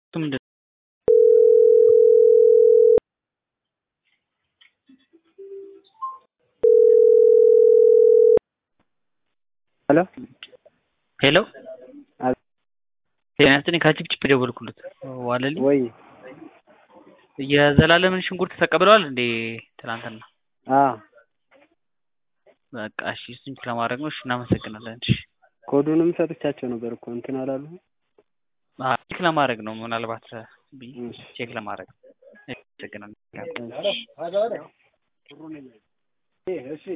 ምንድን ሄሎ ሄሎ ጤናስጥልኝ ከችግችግ ደወልኩለት ዋለልኝ ወይ የዘላለምን ሽንኩርት ተቀብለዋል እንዴ ትናንትና? በቃ እሺ እሱን ለማድረግ ነው። እሺ እናመሰግናለን። እሺ ኮዱንም ሰጥቻቸው ነበር እኮ እንትን አላሉ። ቼክ ለማድረግ ነው ምናልባት ቼክ ለማድረግ ነው።